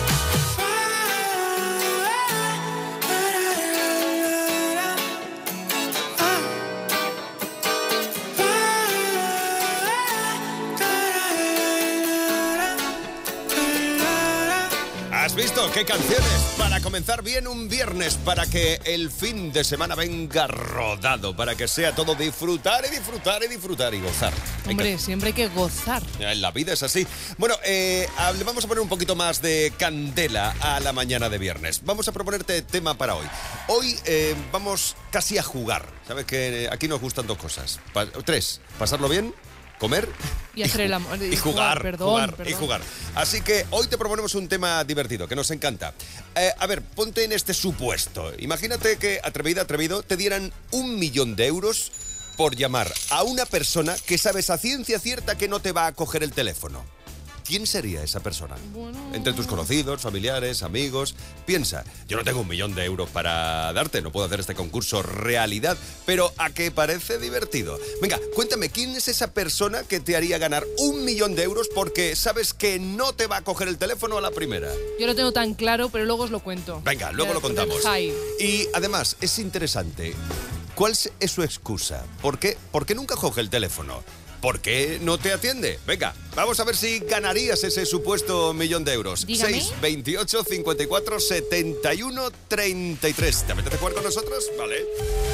¿Has visto qué canciones? Para comenzar bien un viernes, para que el fin de semana venga rodado, para que sea todo disfrutar y disfrutar y disfrutar y gozar. Hombre, siempre hay que gozar. La vida es así. Bueno, eh, le vamos a poner un poquito más de candela a la mañana de viernes. Vamos a proponerte tema para hoy. Hoy eh, vamos casi a jugar. ¿Sabes que aquí nos gustan dos cosas? Pa- tres, pasarlo bien, comer Y hacer el amor. y jugar, perdón, jugar perdón. y jugar. Así que hoy te proponemos un tema divertido, que nos encanta. Eh, a ver, ponte en este supuesto. Imagínate que, atrevida, atrevido, te dieran un millón de euros por llamar a una persona que sabes a ciencia cierta que no te va a coger el teléfono. ¿Quién sería esa persona? Entre tus conocidos, familiares, amigos. Piensa, yo no tengo un millón de euros para darte, no puedo hacer este concurso realidad, pero ¿a qué parece divertido? Venga, cuéntame, ¿quién es esa persona que te haría ganar un millón de euros porque sabes que no te va a coger el teléfono a la primera? Yo lo tengo tan claro, pero luego os lo cuento. Venga, luego lo Del- contamos. del high. Y además, es interesante, ¿cuál es su excusa? ¿Por qué, ¿Por qué nunca coge el teléfono? ¿Por qué no te atiende? Venga, vamos a ver si ganarías ese supuesto millón de euros. Dígame. seis veintiocho cincuenta y cuatro setenta y uno treinta y tres. ¿Te apetece jugar con nosotros? Vale.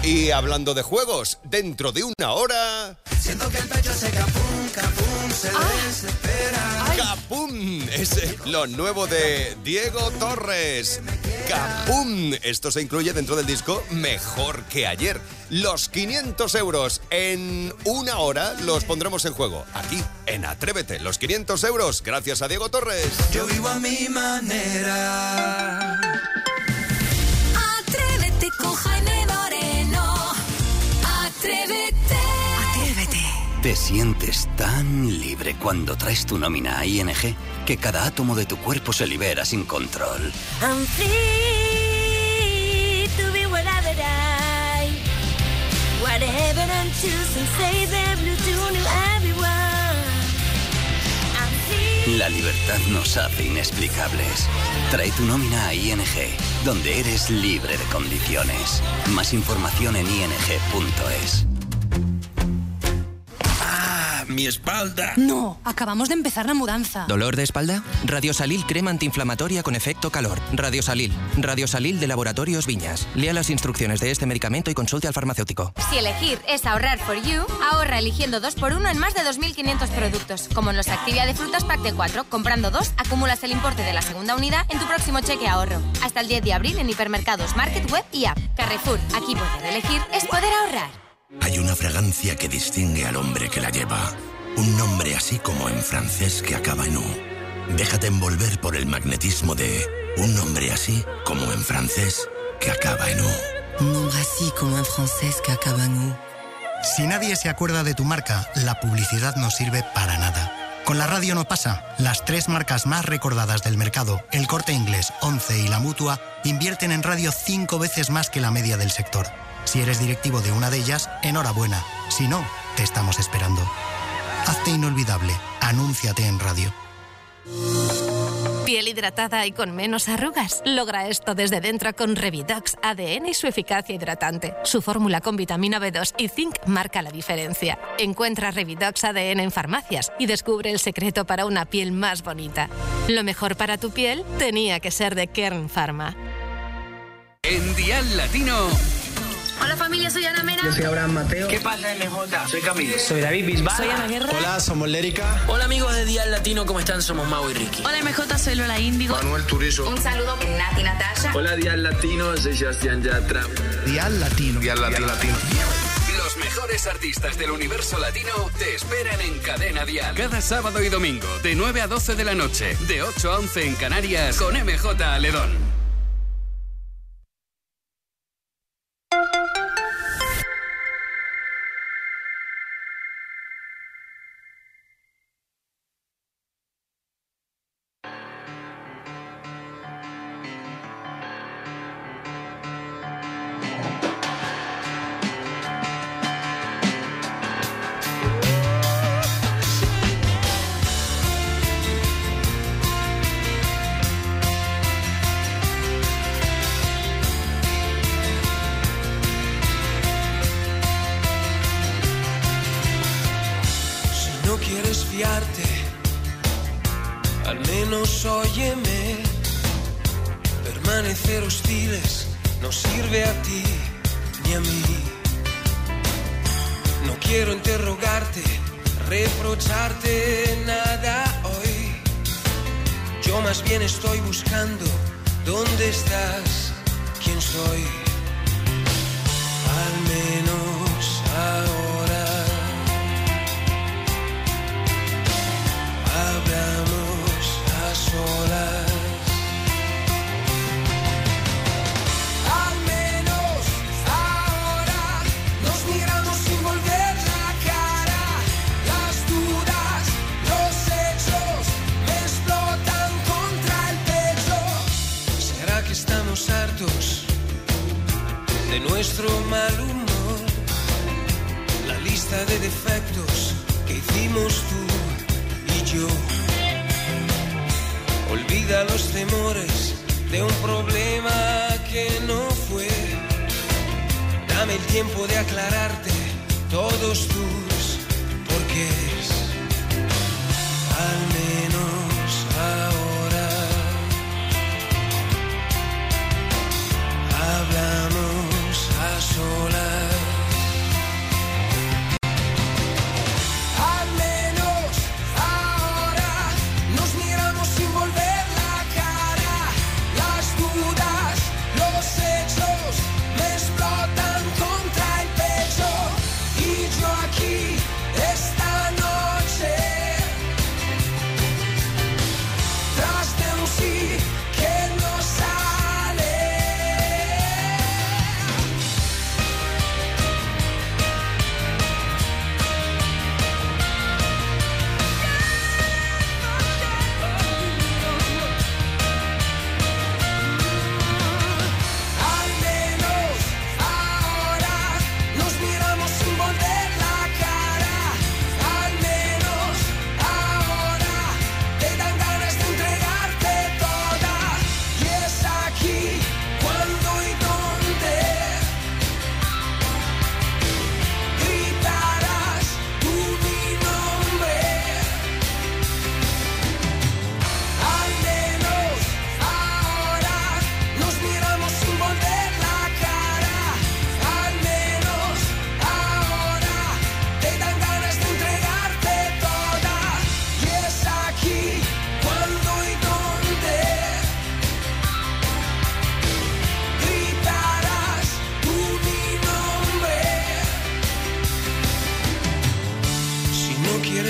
Y hablando de juegos, dentro de una hora... Siento que el pecho se capum, capum, se desespera. ¡Capum! Es lo nuevo de Diego Torres. ¡Capum! Esto se incluye dentro del disco Mejor que ayer. Los quinientos euros en una hora los pondremos en juego. Aquí, en Atrévete. Los quinientos euros, gracias a Diego Torres. Yo vivo a mi manera. Atrévete con Jaime Moreno. Atrévete. Atrévete. Te sientes tan libre cuando traes tu nómina a I N G que cada átomo de tu cuerpo se libera sin control. I'm free to be whatever I whatever I'm choosing, say the blue to everyone. I'm free. La libertad nos hace inexplicables. Trae tu nómina a I N G, donde eres libre de condiciones. Más información en i n g punto es. Mi espalda. No, acabamos de empezar la mudanza. ¿Dolor de espalda? Radiosalil crema antiinflamatoria con efecto calor. Radiosalil. Radiosalil de Laboratorios Viñas. Lea las instrucciones de este medicamento y consulte al farmacéutico. Si elegir es ahorrar for you, ahorra eligiendo dos por uno en más de dos mil quinientos productos. Como en los Activia de frutas pack de cuatro. Comprando dos, acumulas el importe de la segunda unidad en tu próximo cheque ahorro. Hasta el diez de abril en hipermercados, market, web y app. Carrefour. Aquí poder elegir es poder ahorrar. Hay una fragancia que distingue al hombre que la lleva. Un nombre así como en francés que acaba en U. Déjate envolver por el magnetismo de un nombre así como en francés que acaba en U. Un nombre así como en francés que acaba en U. Si nadie se acuerda de tu marca, la publicidad no sirve para nada. Con la radio no pasa. Las tres marcas más recordadas del mercado, El Corte Inglés, Once y La Mutua, invierten en radio cinco veces más que la media del sector. Si eres directivo de una de ellas, enhorabuena. Si no, te estamos esperando. Hazte inolvidable. Anúnciate en radio. Piel hidratada y con menos arrugas. Logra esto desde dentro con Revidox A D N y su eficacia hidratante. Su fórmula con vitamina B dos y zinc marca la diferencia. Encuentra Revidox A D N en farmacias y descubre el secreto para una piel más bonita. Lo mejor para tu piel tenía que ser de Kern Pharma. En Dial Latino... Hola familia, soy Ana Mena. Yo soy Abraham Mateo. ¿Qué pasa, M J? Soy Camilo. Soy David Bisbal. Soy Ana Guerra. Hola, somos Lérica. Hola amigos de Dial Latino, ¿cómo están? Somos Mau y Ricky. Hola M J, soy Lola Índigo. Manuel Turizo. Un saludo de Nati Natasha. Hola Dial Latino, soy Sebastián Yatra. Dial Latino. Dial Latino. Latino. Los mejores artistas del universo latino te esperan en Cadena Dial. Cada sábado y domingo, de nueve a doce de la noche, de ocho a once en Canarias, con M J Aledón. Al menos óyeme. Permanecer hostiles no sirve a ti ni a mí. No quiero interrogarte, reprocharte nada hoy. Yo más bien estoy buscando dónde estás, quién soy. Al menos ahora hablamos a solas. Al menos ahora nos miramos sin volver la cara. Las dudas, los hechos me explotan contra el pecho. ¿Será que estamos hartos de nuestro mal humor? La lista de defectos que hicimos tú y yo. Olvida los temores de un problema que no fue. Dame el tiempo de aclararte todos tus porqués. Al menos ahora hablamos a solas.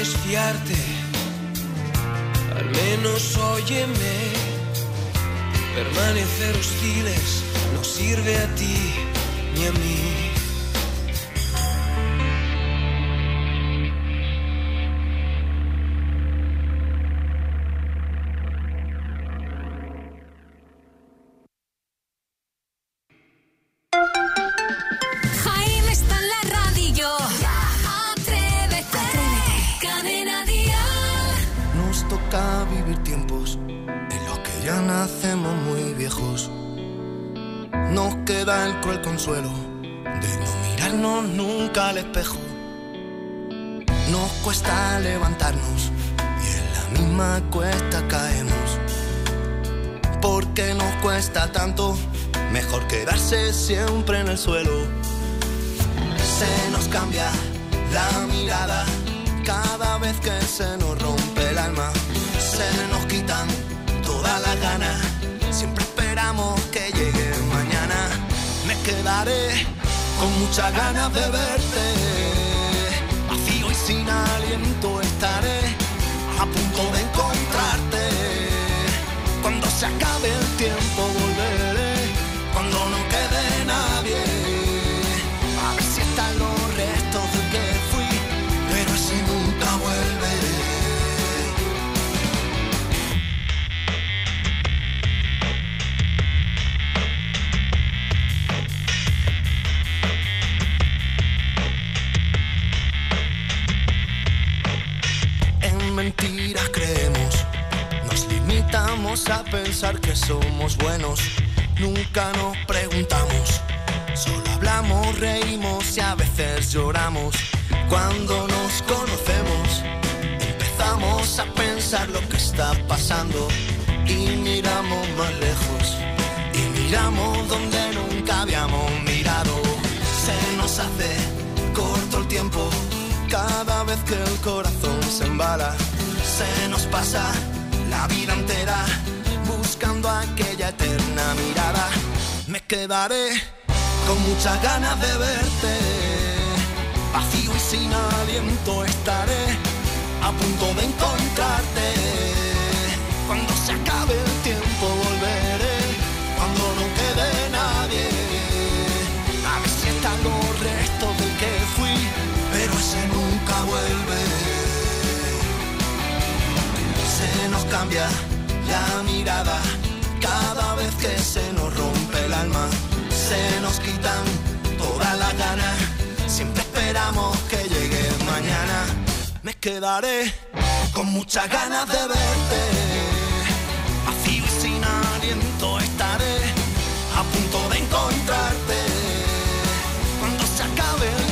puedes fiarte, al menos óyeme. Permanecer hostiles no sirve a ti ni a mí. Jaime está en la radio. Atrévete, atrévete. Cadena Dial. Nos toca vivir tiempos en los que ya nacemos muy viejos. Nos queda el cruel consuelo de no mirarnos nunca al espejo. Nos cuesta levantarnos y en la misma cuesta caemos. ¿Por qué nos cuesta tanto? Mejor quedarse siempre en el suelo. Se nos cambia la mirada cada vez que se nos rompe el alma. Se nos quitan todas las ganas. Siempre esperamos que llegue mañana. Me quedaré con muchas ganas de verte. Vacío y sin aliento estaré a punto de encontrarte. Cuando se acabe el tiempo volveré. Cuando no quede nadie, a ver si están los restos de que fui, pero ese nunca vuelve. En mentiras creemos, nos limitamos a pensar que somos buenos. Nunca nos preguntamos, solo hablamos, reímos y a veces lloramos. Cuando nos conocemos, empezamos a pensar lo que está pasando y miramos más lejos y miramos donde nunca habíamos mirado. Se nos hace corto el tiempo cada vez que el corazón se embala. Se nos pasa la vida entera buscando aquella eterna mirada. Me quedaré con muchas ganas de verte. Vacío y sin aliento estaré a punto de encontrarte. Cuando se acabe el tiempo volveré. Cuando no quede nadie, a ver si están los restos del que fui, pero ese nunca vuelve. Se nos cambia la mirada cada vez que se nos rompe el alma. Se nos quitan todas las ganas. Siempre esperamos que llegue mañana. Me quedaré con muchas ganas de verte. Vacío y sin aliento estaré a punto de encontrarte. Cuando se acabe el